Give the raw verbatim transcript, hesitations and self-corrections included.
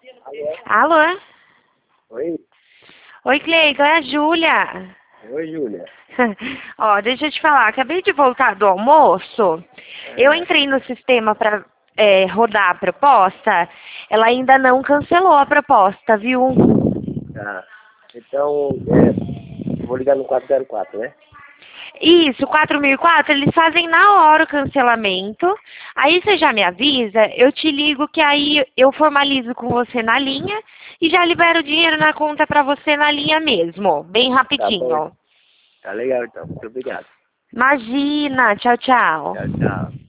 Alô? Alô? Oi? Oi, Cleiton, é a Júlia. Oi, Júlia. Ó, deixa eu te falar, acabei de voltar do almoço, eu É, entrei no sistema para rodar a proposta, ela ainda não cancelou a proposta, viu? tá. Então, é, vou ligar no quatro zero quatro, né? Isso, quatro mil e quatro, eles fazem na hora o cancelamento, aí você já me avisa, eu te ligo que aí eu formalizo com você na linha e já libero o dinheiro na conta para você na linha mesmo, bem Tá bom. rapidinho. Tá legal, então. Muito obrigado. Imagina, tchau, tchau. Tchau, tchau.